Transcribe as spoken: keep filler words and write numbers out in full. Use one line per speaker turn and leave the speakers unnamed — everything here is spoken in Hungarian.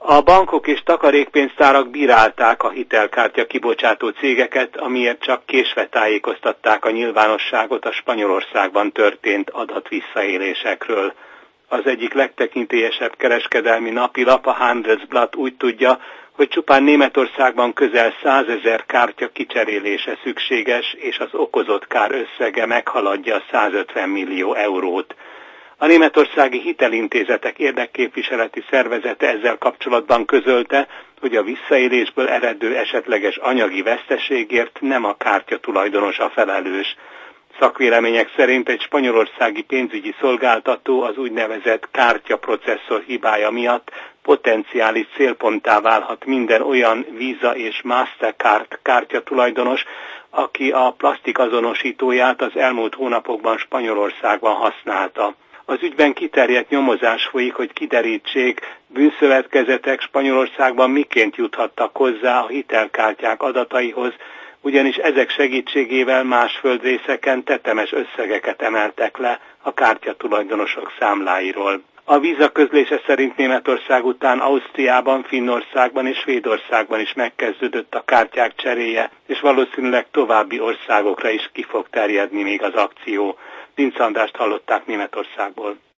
A bankok és takarékpénztárak bírálták a hitelkártya kibocsátó cégeket, amiért csak késve tájékoztatták a nyilvánosságot a Spanyolországban történt adatvisszaélésekről. Az egyik legtekintélyesebb kereskedelmi napilap, a Handelsblatt úgy tudja, hogy csupán Németországban közel százezer kártya kicserélése szükséges, és az okozott kár összege meghaladja százötven millió eurót. A németországi hitelintézetek érdekképviseleti szervezete ezzel kapcsolatban közölte, hogy a visszaélésből eredő esetleges anyagi veszteségért nem a kártya tulajdonos a felelős. Szakvélemények szerint egy spanyolországi pénzügyi szolgáltató az úgynevezett kártyaprocesszor hibája miatt potenciális célponttá válhat minden olyan Visa és Mastercard kártya tulajdonos, aki a plasztik azonosítóját az elmúlt hónapokban Spanyolországban használta. Az ügyben kiterjedt nyomozás folyik, hogy kiderítsék, bűnszövetkezetek Spanyolországban miként juthattak hozzá a hitelkártyák adataihoz, ugyanis ezek segítségével más földrészeken tetemes összegeket emeltek le a kártyatulajdonosok számláiról. A Visa közlése szerint Németország után Ausztriában, Finnországban és Svédországban is megkezdődött a kártyák cseréje, és valószínűleg további országokra is ki fog terjedni még az akció. Vince Andrást hallották Németországból.